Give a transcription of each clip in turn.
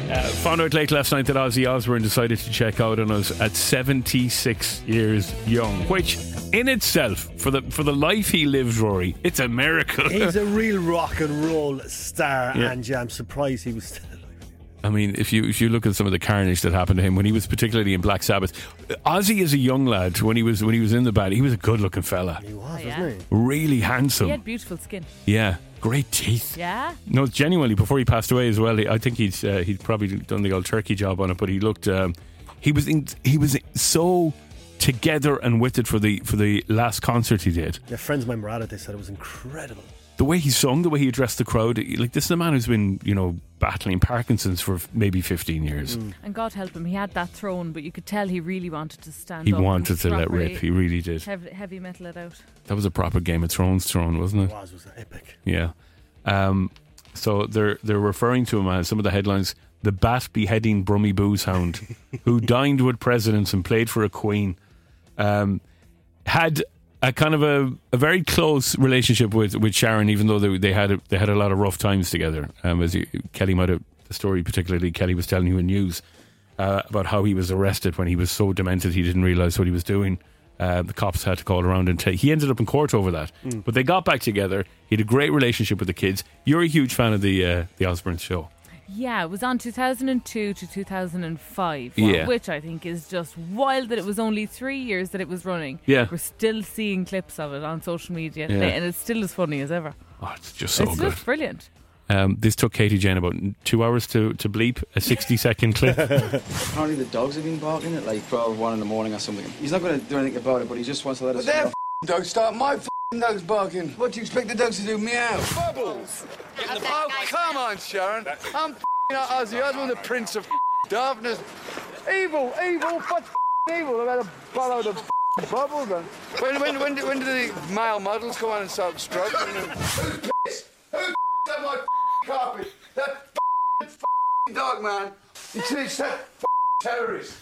Found out late last night that Ozzy Osbourne decided to check out on us at 76 years young, which in itself, for the life he lived, Rory, it's a miracle. He's a real rock and roll star, and I'm surprised he was still alive. I mean, if you look at some of the carnage that happened to him when he was particularly in Black Sabbath, Ozzy is a young lad. When he was in the band, he was a good looking fella. He was, wasn't he? Really handsome. He had beautiful skin. Yeah. Great teeth. Yeah. No, genuinely, before he passed away as well, I think he'd probably done the old turkey job on it, but he looked he was so together and with it for the last concert he did. Yeah, friends of mine were at it. They said it was incredible. The way he sung, the way he addressed the crowd, like, this is a man who's been, battling Parkinson's for maybe 15 years. And God help him, he had that throne, but you could tell he really wanted to stand up. He wanted to let rip. He really did. Heavy metal it out. That was a proper Game of Thrones throne, wasn't it? It was epic. Yeah. So they're referring to him as, some of the headlines, the bat beheading Brummie booze hound who dined with presidents and played for a queen. Had a kind of a very close relationship with Sharon, even though they had a lot of rough times together. Kelly might have, the story particularly Kelly was telling you in news about how he was arrested when he was so demented he didn't realise what he was doing. The cops had to call around and he ended up in court over that. But they got back together. He had a great relationship with the kids. You're a huge fan of the Osbourne show. Yeah, it was on 2002 to 2005, Yeah. which I think is just wild that it was only 3 years that it was running. Yeah. We're still seeing clips of it on social media Yeah. today, and it's still as funny as ever. Oh, it's just so It's good. just brilliant. This took Katie Jane about 2 hours to bleep a 60-second clip. Apparently the dogs have been barking at like 12, 1 in the morning or something. He's not going to do anything about it, but he just wants to let us know. Dogs start my dogs barking. What do you expect the dogs to do? Meow. Bubbles. Oh, come on, Sharon. I'm not Ozzy Osbourne, the Prince of Darkness. Evil, but evil. I've had a bottle of bubbles. Then. When do the male models come on and start stroking? Who's pissed? Who's on my carpet? That dog, man. It's that terrorist.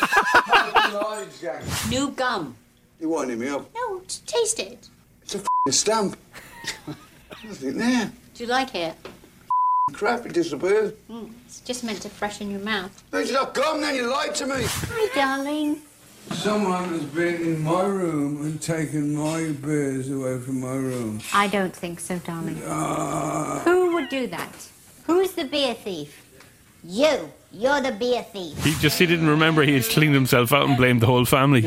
New gum. You winding me up? No, taste it. It's a stamp. Nothing there. Do you like it? Crap, it disappeared. It's just meant to freshen your mouth. It's not gum, then you lied to me. Hi, darling. Someone has been in my room and taken my beers away from my room. I don't think so, darling. Who would do that? Who's the beer thief? You. You're the beer thief. He didn't remember he had cleaned himself out and blamed the whole family.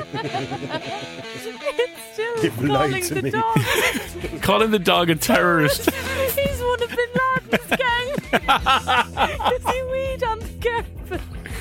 It's You've still lied calling to the me. dog. Calling the dog a terrorist. He's one of Bin Laden's gang. Does he weed on the carpet?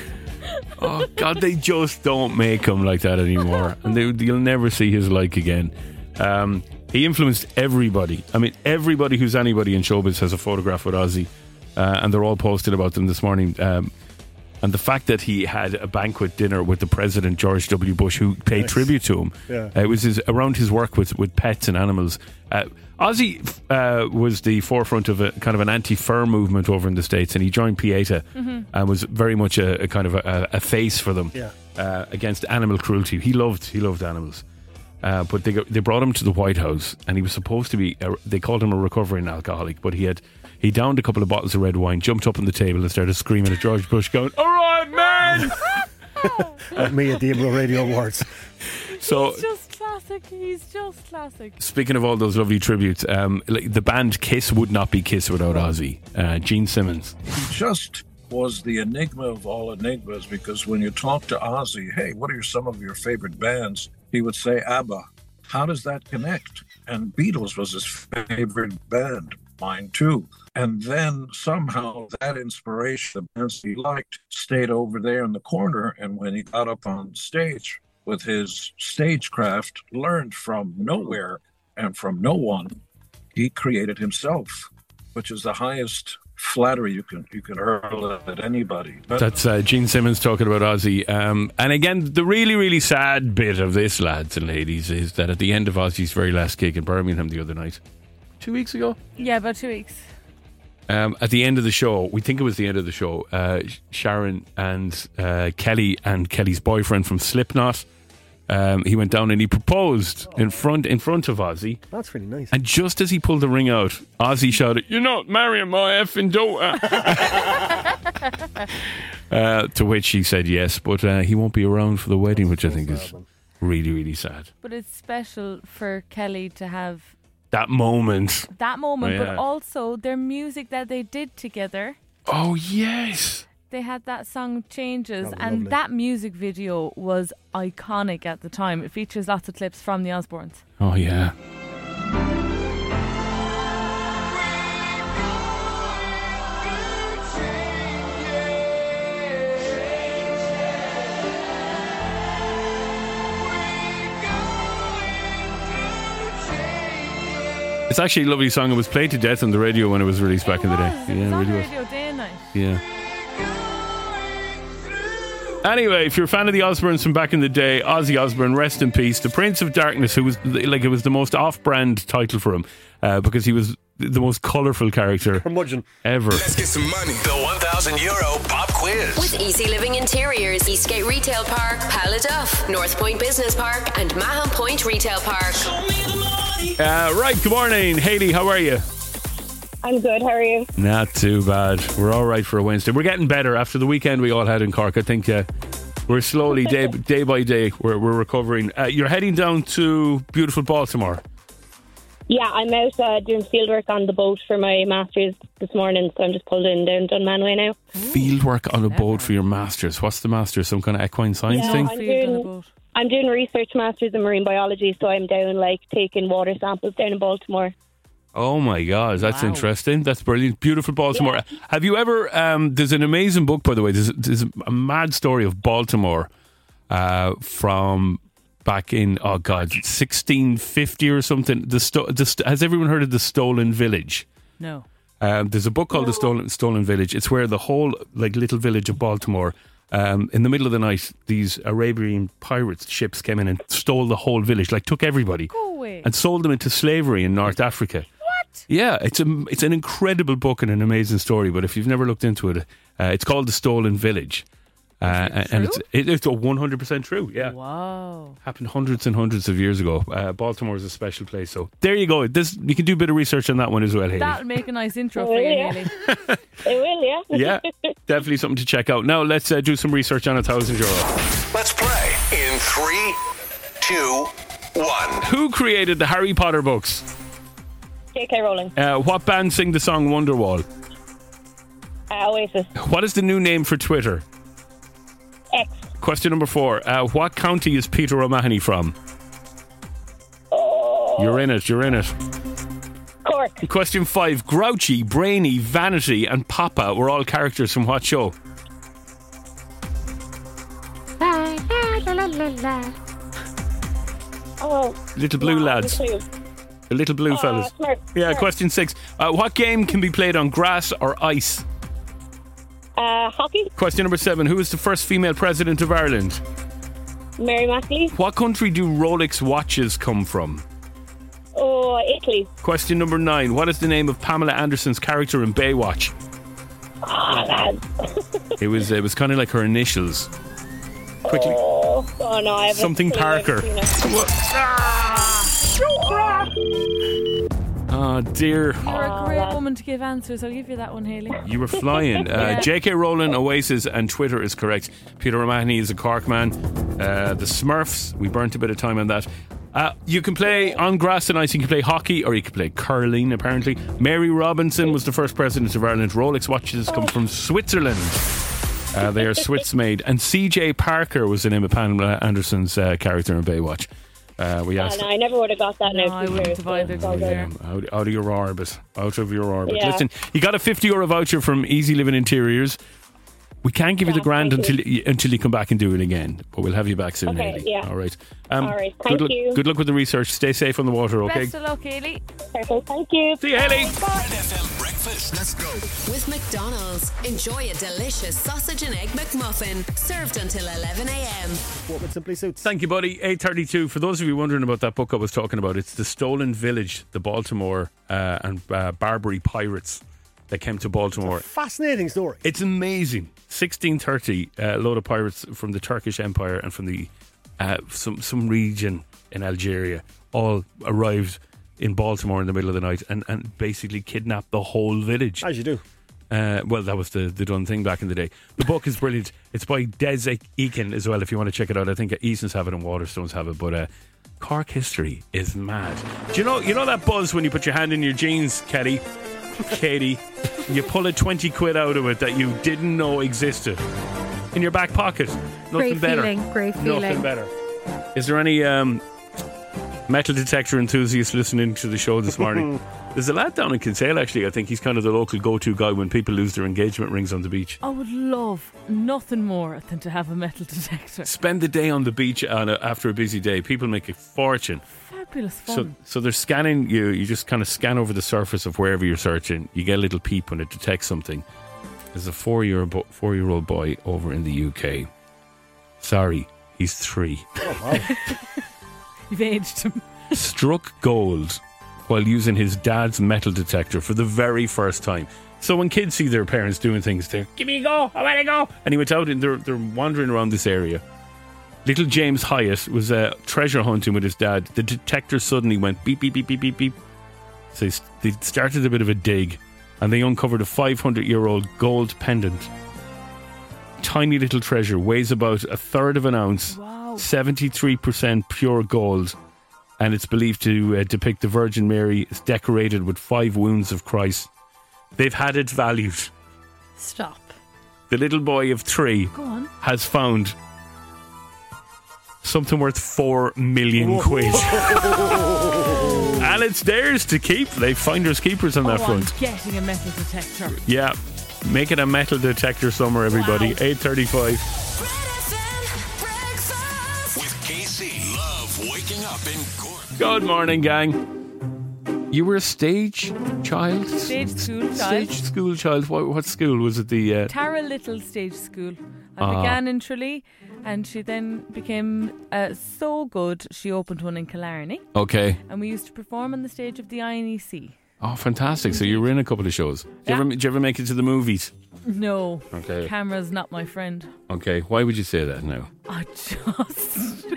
Oh God, they just don't make him like that anymore, and you'll never see his like again. He influenced everybody. I mean, everybody who's anybody in showbiz has a photograph with Ozzy, and they're all posted about them this morning. And the fact that he had a banquet dinner with the President George W. Bush, who paid tribute to him, it was around his work with pets and animals. Ozzy was the forefront of a kind of an anti-fur movement over in the States, and he joined Pieta and was very much a kind of a face for them against animal cruelty. He loved animals. But they brought him to the White House, and he was supposed to be, they called him a recovering alcoholic, but he downed a couple of bottles of red wine, jumped up on the table and started screaming at George Bush, going, "All right, man!" At me at the Imro Radio Awards. So He's just classic. Speaking of all those lovely tributes, like the band Kiss would not be Kiss without Ozzy. Gene Simmons. He just was the enigma of all enigmas, because when you talk to Ozzy, hey, what are some of your favorite bands? He would say ABBA. How does that connect? And Beatles was his favorite band. Mine too. And then somehow that inspiration, the bands he liked, stayed over there in the corner. And when he got up on stage with his stagecraft, learned from nowhere and from no one, he created himself, which is the highest flattery you can hurl at anybody. But that's Gene Simmons talking about Ozzy. And again, the really, really sad bit of this, lads and ladies, is that at the end of Ozzy's very last gig in Birmingham the other night, 2 weeks ago? Yeah, about 2 weeks. At the end of the show, we think it was the end of the show, Sharon and Kelly and Kelly's boyfriend from Slipknot, he went down and he proposed in front of Ozzy. That's really nice. And just as he pulled the ring out, Ozzy shouted, "You're not marrying my effing daughter." To which he said yes, but he won't be around for the wedding, which I think is really, really sad. But it's special for Kelly to have that moment. But also their music that they did together. Oh, yes. They had that song Changes, and lovely. that music video was iconic at the time. It features lots of clips from the Osbournes. Oh, yeah. It's actually a lovely song. It was played to death on the radio when it was released back in the day. It was on the radio day and night. Yeah. Anyway, if you're a fan of the Osbournes from back in the day, Ozzy Osbourne, rest in peace. The Prince of Darkness, who was like, it was the most off-brand title for him because he was the most colourful character ever. Let's get some money. The €1,000 pop quiz. With Easy Living Interiors, Eastgate Retail Park, Paladuff, North Point Business Park, and Mahon Point Retail Park. Right, good morning. Hayley, how are you? I'm good, how are you? Not too bad. We're all right for a Wednesday. We're getting better after the weekend we all had in Cork. I think we're slowly, day by day, we're recovering. You're heading down to beautiful Baltimore. Yeah, I'm out doing fieldwork on the boat for my Masters this morning, so I'm just pulled in down Dunmanway now. Fieldwork on a boat for your Masters. What's the Masters? Some kind of equine science thing? I'm doing research Masters in marine biology, so I'm down taking water samples down in Baltimore. Oh my God, that's interesting. That's brilliant. Beautiful Baltimore. Yeah. Have you ever, there's an amazing book, by the way. There's a mad story of Baltimore from back in, 1650 or something. Has everyone heard of the Stolen Village? No. There's a book called The Stolen Village. It's where the whole little village of Baltimore, in the middle of the night, these Arabian pirates ships came in and stole the whole village, took everybody. Go away. And sold them into slavery in North Africa. Yeah, it's an incredible book and an amazing story. But if you've never looked into it, it's called The Stolen Village, and it's 100% true. Yeah, wow, happened hundreds and hundreds of years ago. Baltimore is a special place, so there you go. You can do a bit of research on that one as well, Hayley. That'll make a nice intro for you, Hayley. It will, yeah. Yeah, definitely something to check out. Now let's do some research on €1,000. Let's play in 3, 2, 1. Who created the Harry Potter books? J.K. Rowling. What band sing the song Wonderwall? Oasis. What is the new name for Twitter? X. Question number 4. What county is Peter O'Mahony from? Oh. You're in it. Cork. Question 5. Grouchy, Brainy, Vanity and Papa were all characters from what show? Little Blue Lads. The little blue fellas. Smart. Yeah, question 6. What game can be played on grass or ice? Hockey. Question number 7. Who is the first female president of Ireland? Mary Mackley. What country do Rolex watches come from? Oh, Italy. Question number 9. What is the name of Pamela Anderson's character in Baywatch? Oh, lads. It was kind of like her initials. Quickly. Oh no, I haven't. Something Parker. Oh dear. You're a great woman to give answers. I'll give you that one, Hayley. You were flying. J.K. Rowling, Oasis and Twitter is correct. Peter O'Mahony is a Cork man. The Smurfs, we burnt a bit of time on that. You can play on grass and ice. You can play hockey or you can play curling, apparently. Mary Robinson was the first president of Ireland. Rolex watches come from Switzerland. They are Swiss made. And C.J. Parker was the name of Pamela Anderson's character in Baywatch. We asked. I never would have got that now. No, I wouldn't have either. Out of your orbit. Out of your orbit. Yeah. Listen, you got a €50 voucher from Easy Living Interiors. We can't give you the grand until you come back and do it again, but we'll have you back soon, Okay, Hayley. yeah. All right. All right, thank you. Good luck with the research. Stay safe on the water, okay? Best of luck, Hayley. Perfect, thank you. See you, Hayley. Red FM breakfast. Let's go. With McDonald's, enjoy a delicious sausage and egg McMuffin, served until 11 a.m. What would Simply Suits? Thank you, buddy. 8:32. For those of you wondering about that book I was talking about, it's The Stolen Village, the Baltimore and Barbary pirates that came to Baltimore. Fascinating story. It's amazing. 1630, a load of pirates from the Turkish Empire and from the some region in Algeria all arrived in Baltimore in the middle of the night and basically kidnapped the whole village. As you do. Well, that was the done thing back in the day. The book is brilliant. It's by Des Eakin as well, if you want to check it out. I think Eason's have it and Waterstones have it. But Cork history is mad. Do you know that buzz when you put your hand in your jeans, Katie? You pull a 20 quid out of it that you didn't know existed in your back pocket. Nothing better. Great feeling. Nothing better. Is there any metal detector enthusiasts listening to the show this morning? There's a lad down in Kinsale, actually. I think he's kind of the local go-to guy when people lose their engagement rings on the beach. I would love nothing more than to have a metal detector. Spend the day on the beach after a busy day. People make a fortune. Fabulous fun. So they're scanning you. You just kind of scan over the surface of wherever you're searching. You get a little peep when it detects something. There's a 4-year-old boy over in the UK. Sorry, he's 3. Oh, wow. You've aged him. Struck gold while using his dad's metal detector for the very first time. So when kids see their parents doing things, they're, give me a go, I want to go. And he went out and they're wandering around this area. Little James Hyatt was treasure hunting with his dad. The detector suddenly went beep, beep, beep, beep, beep, beep. So they started a bit of a dig and they uncovered a 500-year-old gold pendant. Tiny little treasure, weighs about 1/3 of an ounce. Wow. 73% pure gold. And it's believed to depict the Virgin Mary is decorated with 5 wounds of Christ. They've had it valued. Stop. The little boy of 3 Go on. has found something worth 4 million quid. And it's theirs to keep. They finders keepers on that front. I'm getting a metal detector. Yeah. Make it a metal detector summer, everybody. Wow. 8:35. KC. Love waking up in Cork. Good morning, gang. You were a stage child? Stage school child. Stage school child. What school was it? The Tara Little Stage School. I began in Tralee, and she then became so good she opened one in Killarney. Okay. And we used to perform on the stage of the INEC. Oh, fantastic. So you were in a couple of shows. Did you ever make it to the movies? No. Okay. Camera's not my friend. Okay. Why would you say that now? I just...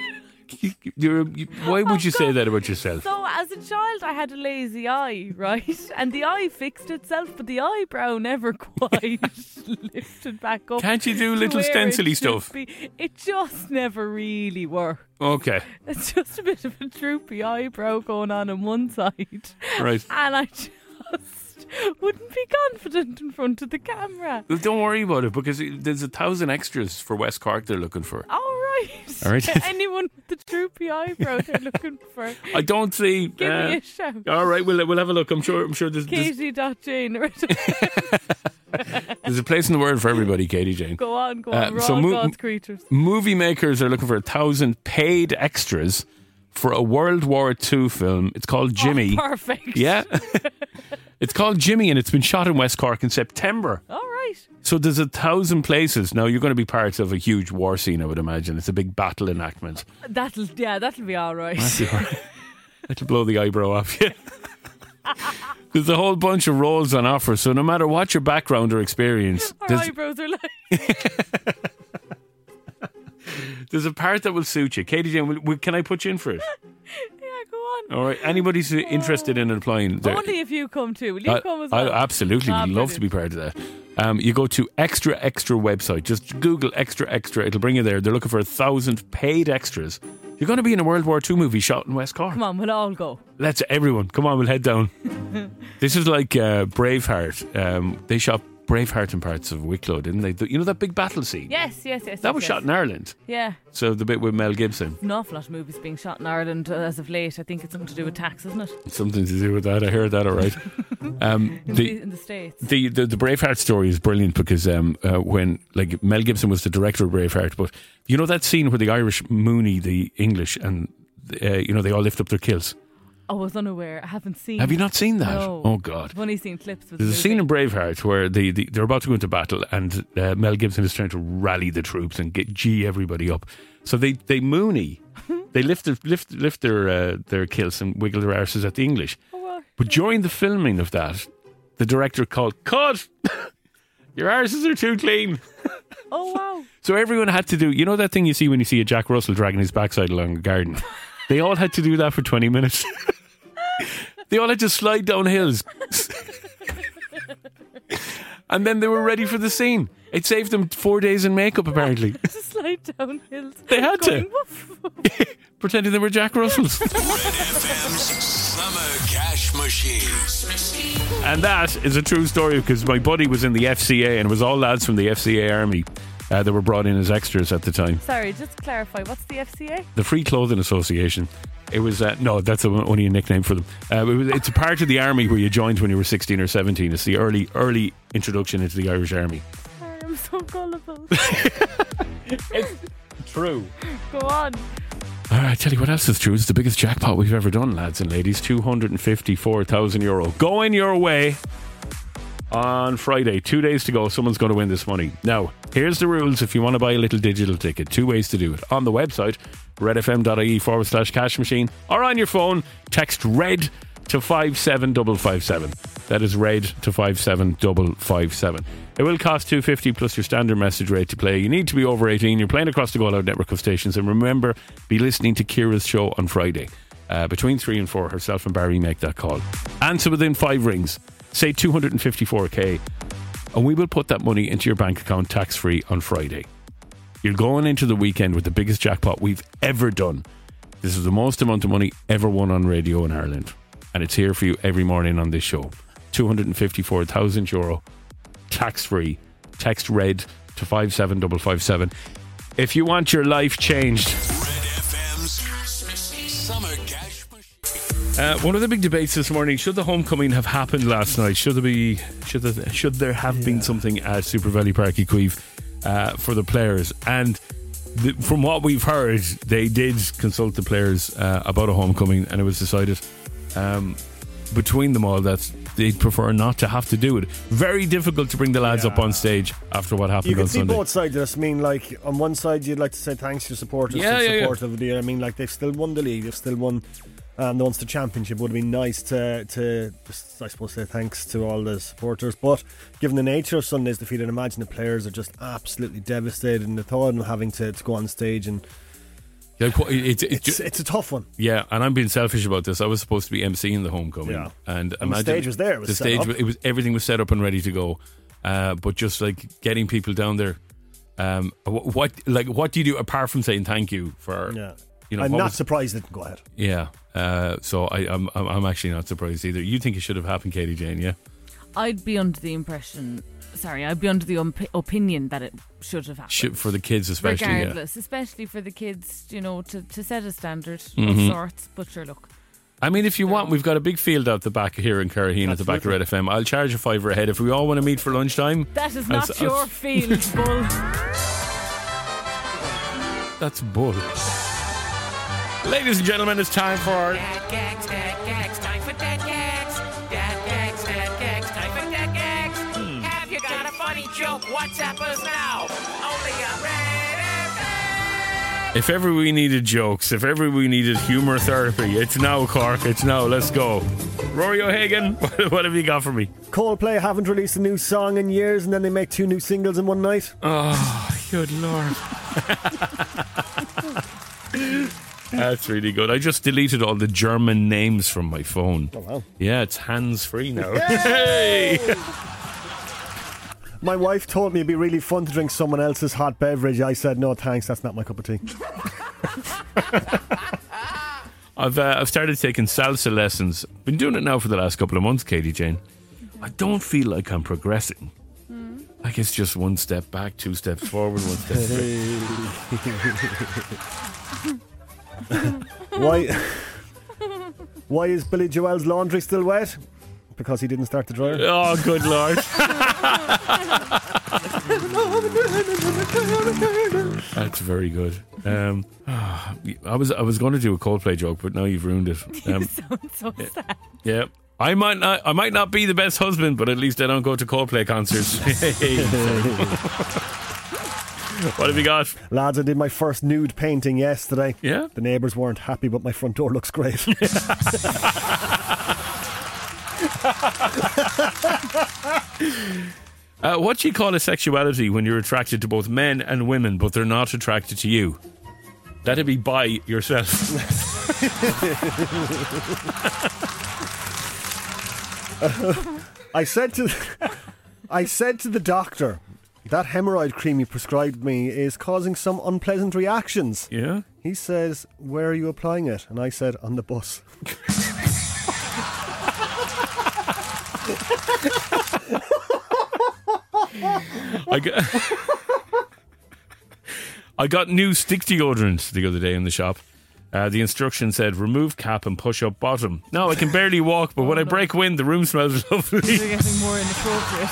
Why would you say that about yourself? So, as a child, I had a lazy eye, right? And the eye fixed itself, but the eyebrow never quite lifted back up. Can't you do little stencily stuff? It just never really worked. Okay. It's just a bit of a droopy eyebrow going on one side. Right. And I just wouldn't be confident in front of the camera. Well, don't worry about it, because there's 1,000 extras for West Cork they're looking for. All right. Anyone with the droopy eyebrow they're looking for. I don't see. Give me a shout. All right, we'll have a look. I'm sure there's Katie.Jane. There's a place in the world for everybody, Katie Jane. Go on. We're all God's creatures. Movie makers are looking for 1,000 paid extras for a World War II film. It's called Jimmy. Oh, perfect. Yeah. It's called Jimmy, and it's been shot in West Cork in September. All right. So there's 1,000 places. Now, you're going to be part of a huge war scene, I would imagine. It's a big battle enactment. That'll be all right. That'll blow the eyebrow off you. There's a whole bunch of roles on offer, so no matter what your background or experience, our eyebrows are like... There's a part that will suit you. Katie Jane, can I put you in for it? Yeah, go on. All right. Anybody's interested in applying. Only if you come too. Will you come as well? I absolutely would love to be part of that. You go to Extra website. Just Google Extra. It'll bring you there. They're looking for 1,000 paid extras. You're going to be in a World War II movie shot in West Cork. Come on, we'll all go. Let's everyone. Come on, we'll head down. This is like Braveheart. They shot Braveheart in parts of Wicklow, didn't they? You know that big battle scene? Yes. That was shot in Ireland. Yeah. So the bit with Mel Gibson. An awful lot of movies being shot in Ireland as of late. I think it's something to do with tax, isn't it? It's something to do with that. I heard that, all right. In the States. The Braveheart story is brilliant because when Mel Gibson was the director of Braveheart, but you know that scene where the Irish Mooney the English and they all lift up their kilts. I was unaware. I haven't seen. Have you not seen that? No. Oh God! I've only seen clips. There's a scene in Braveheart where they're about to go into battle, and Mel Gibson is trying to rally the troops and G everybody up. So they Mooney, they lift their kilts and wiggle their arses at the English. Oh, well, but during the filming of that, the director called, "Cut! Your arses are too clean." Oh wow! So everyone had to do, you know that thing you see when you see a Jack Russell dragging his backside along a garden? They all had to do that for 20 minutes. They all had to slide down hills. And then they were ready for the scene. It saved them 4 days in makeup, apparently. To slide down hills. They had going, to. woof. Pretending they were Jack Russells. Red FM's Summer Cash Machine. And that is a true story because my buddy was in the FCA and it was all lads from the FCA army that were brought in as extras at the time. Sorry, just to clarify, what's the FCA? The Free Clothing Association. It was, no, that's only a nickname for them. It's a part of the army where you joined when you were 16 or 17. It's the early introduction into the Irish Army. Sorry, I'm so gullible. It's true. Go on. All right, tell you what else is true. It's the biggest jackpot we've ever done, lads and ladies. €254,000 going your way on Friday. 2 days to go. Someone's going to win this money. Now, here's the rules if you want to buy a little digital ticket. 2 ways to do it. On the website, redfm.ie/cash machine, or on your phone, text RED to 57557. That is RED to 57557. It will cost $2.50 plus your standard message rate to play. You need to be over 18. You're playing across the Go Loud network of stations. And remember, be listening to Ciara's show on Friday. Between 3 and 4, herself and Barry make that call. Answer within 5 rings. Say 254k. And we will put that money into your bank account tax-free on Friday. You're going into the weekend with the biggest jackpot we've ever done. This is the most amount of money ever won on radio in Ireland. And it's here for you every morning on this show. €254,000. Tax-free. Text RED to 57557 if you want your life changed. Red FM's Summer Cash Machine. One of the big debates this morning: should the homecoming have happened last night? Should there have been something at Super Valley Park Equive for the players? And from what we've heard, they did consult the players about a homecoming, and it was decided between them all that they'd prefer not to have to do it. Very difficult to bring the lads up on stage after what happened on Sunday. You can see both sides of this. I mean, like, on one side you'd like to say thanks to your supporters supportive of the year. I mean, like, they've still won the league, they've still won the Ulster Championship. Would have been nice to just, I suppose, say thanks to all the supporters. But given the nature of Sunday's defeat, I'd imagine the players are just absolutely devastated in the thought of having to go on stage. And it's a tough one. Yeah, and I'm being selfish about this. I was supposed to be emceeing the homecoming, and the stage was there. Everything was set up and ready to go. But just like getting people down there, what do you do apart from saying thank you for? Yeah, I'm not surprised it didn't go ahead. Yeah, so I'm actually not surprised either. You think it should have happened, Katie Jane? Yeah, I'd be under the opinion that it should have happened. For the kids especially. Regardless, especially for the kids, to set a standard of sorts. But sure, look. I mean, if you want, we've got a big field out the back here in Carraheen at the back of Red FM. I'll charge a $5 a head if we all want to meet for lunchtime. That is not your field, bull. That's bull. Ladies and gentlemen, it's time for... Gags, time for dead gags. Gags, time for dead gags. Have you got a funny joke? WhatsApp us now. Only on Red FM. If ever we needed jokes, if ever we needed humour therapy, it's now, Cork. It's now. Let's go. Rory O'Hagan, what have you got for me? Coldplay haven't released a new song in years, and then they make 2 new singles in one night. Oh, good Lord. That's really good. I just deleted all the German names from my phone. Oh, wow. Yeah, it's hands-free now. Hey! My wife told me it'd be really fun to drink someone else's hot beverage. I said, no thanks, that's not my cup of tea. I've started taking salsa lessons. Been doing it now for the last couple of months, Katie Jane. I don't feel like I'm progressing. Like it's just 1 step back, 2 steps forward, 1 step back. Why is Billy Joel's laundry still wet? Because he didn't start the dryer. Oh, good Lord. That's very good. I was going to do a Coldplay joke, but now you've ruined it. You sound so sad. Yeah. I might not be the best husband, but at least I don't go to Coldplay concerts. What have you got? Lads, I did my first nude painting yesterday. Yeah? The neighbours weren't happy, but my front door looks great. What do you call a sexuality when you're attracted to both men and women, but they're not attracted to you? That'd be by yourself. I said to I said to the doctor, that hemorrhoid cream you prescribed me is causing some unpleasant reactions. Yeah? He says, where are you applying it? And I said, on the bus. I got new stick deodorant the other day in the shop. The instruction said, remove cap and push up bottom. Now I can barely walk, but when I break wind, the room smells lovely. You're getting more inappropriate.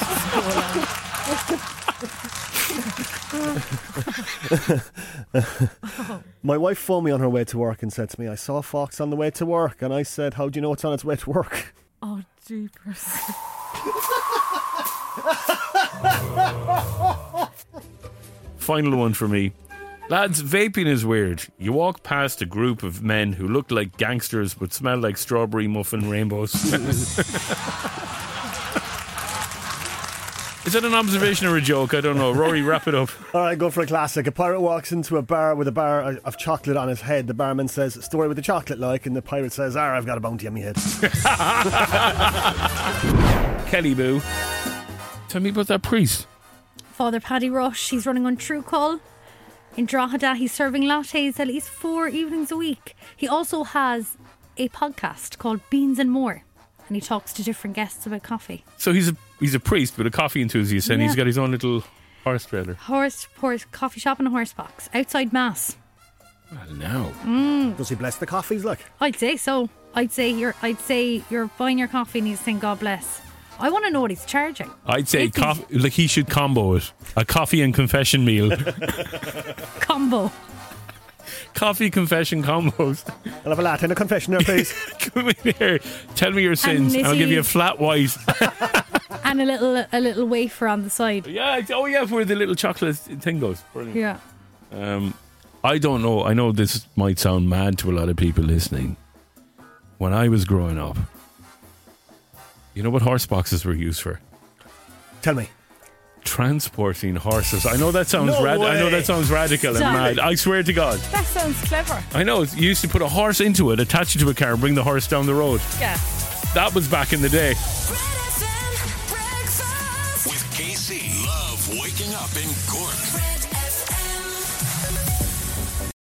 My wife phoned me on her way to work and said to me, I saw a fox on the way to work. And I said, how do you know it's on its way to work? Oh, jeepers. Final one for me. Lads, vaping is weird. You walk past a group of men who look like gangsters but smell like strawberry muffin rainbows. Is that an observation or a joke? I don't know. Rory, wrap it up. All right, go for a classic. A pirate walks into a bar with a bar of chocolate on his head. The barman says, story with the chocolate like, and the pirate says, I've got a bounty on my head. Kelly Boo, tell me about that priest. Father Paddy Rush, he's running on True Call. In Drogheda, he's serving lattes at least 4 evenings a week. He also has a podcast called Beans and More, and he talks to different guests about coffee. So he's a priest but a coffee enthusiast, and he's got his own little horse trailer. Horse coffee shop and a horse box outside Mass. Well, now. Does he bless the coffees, like? I'd say so. I'd say you're buying your coffee and he's saying God bless. I want to know what he's charging. I'd say like he should combo it. A coffee and confession meal. Combo. Coffee confession combos. I'll have a latte and a confession there, please. Come in here. Tell me your sins and I'll give you a flat white. And a little wafer on the side. Yeah, where the little chocolate thing goes. Brilliant. Yeah. I don't know. I know this might sound mad to a lot of people listening. When I was growing up, you know what horse boxes were used for? Tell me. Transporting horses. I know that sounds I know that sounds radical and mad. I swear to God. That sounds clever. I know. You used to put a horse into it, attach it to a car, and bring the horse down the road. Yeah. That was back in the day. With KC. Love waking up in Cork.